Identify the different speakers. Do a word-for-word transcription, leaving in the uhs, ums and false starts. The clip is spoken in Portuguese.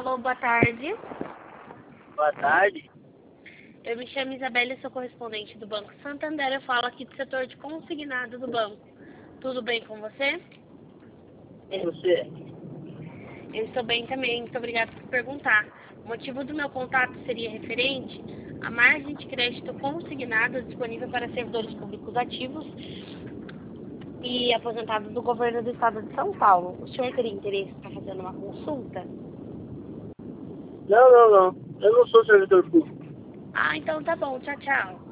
Speaker 1: Alô, boa tarde.
Speaker 2: Boa tarde.
Speaker 1: Eu me chamo Isabela e sou correspondente do Banco Santander. Eu falo aqui do setor de consignado do banco. Tudo bem com você?
Speaker 2: E você?
Speaker 1: Eu estou bem também, muito obrigada por perguntar. O motivo do meu contato seria referente à margem de crédito consignada disponível para servidores públicos ativos e aposentados do governo do estado de São Paulo. O senhor teria interesse em estar fazendo uma consulta?
Speaker 2: Não, não, não. Eu não sou servidor público.
Speaker 1: Ah, então tá bom. Tchau, tchau.